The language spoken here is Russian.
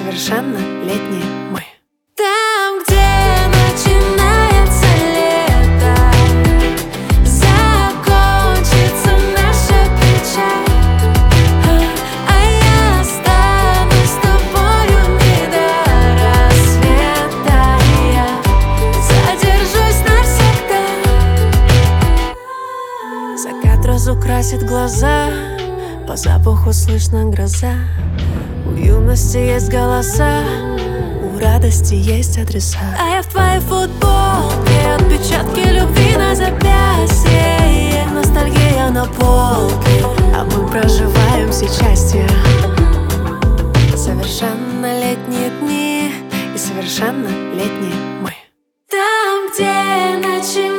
совершеннолетние мы. Там, где начинается лето, закончится наша печаль, а я останусь с тобою не до рассвета. Я задержусь навсегда. Закат разукрасит глаза, по запаху слышна гроза. У юности есть голоса, у радости есть адреса. А я в твоей футболке, отпечатки любви на запястье, ностальгия на полке, А мы проживаем все части. Совершеннолетние дни и совершеннолетние мы. там, где начинается